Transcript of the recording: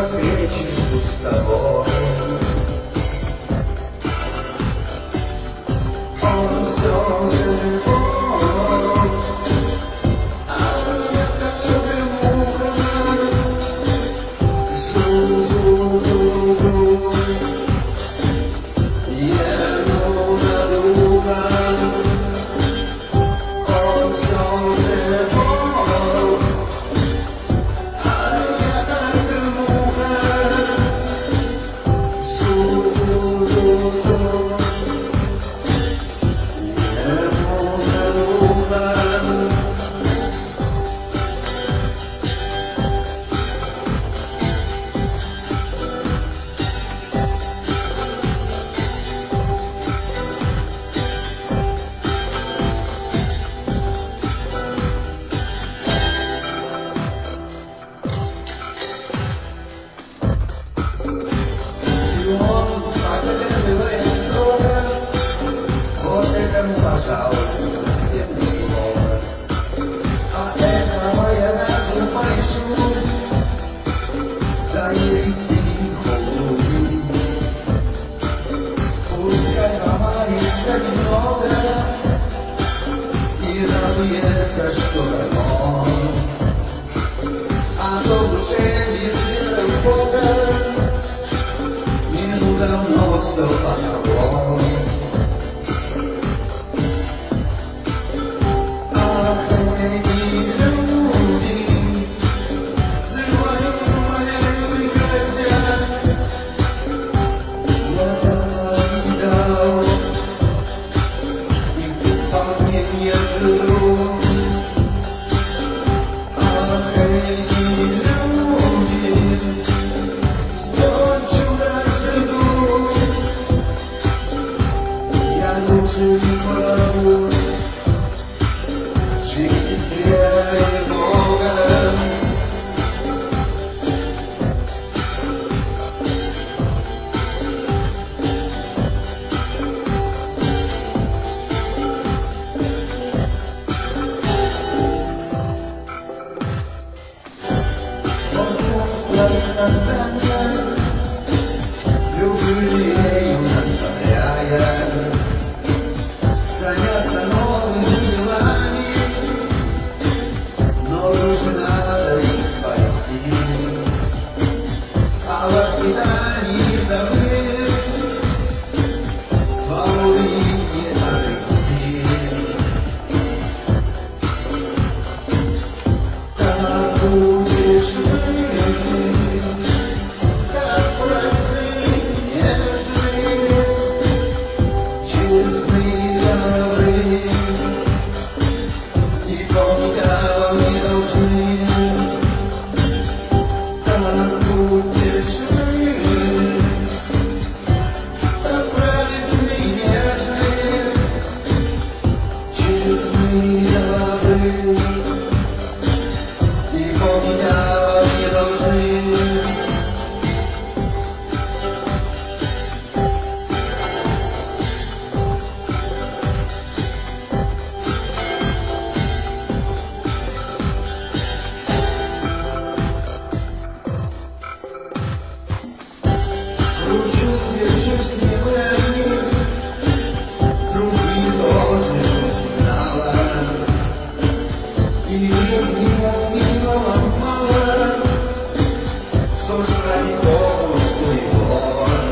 встречи с тобой. Он все живой, а я как муха, жу-жу-жу-жу. Еду над лугом, он все живой, а я как муха, жу-жу-жу-жу. Пожалуйста, всем ни слова. А этого я даже пойшу за истину. Пускай ломается немного и радуется, что дано, а то в душе нет веры в Бога, ему давно все помогло. Любви наставляя заняться новыми делами, но уже надо их спасти, о воспитании забыть, свободы не обрести. Так будешь ты. Что ж ради Бога,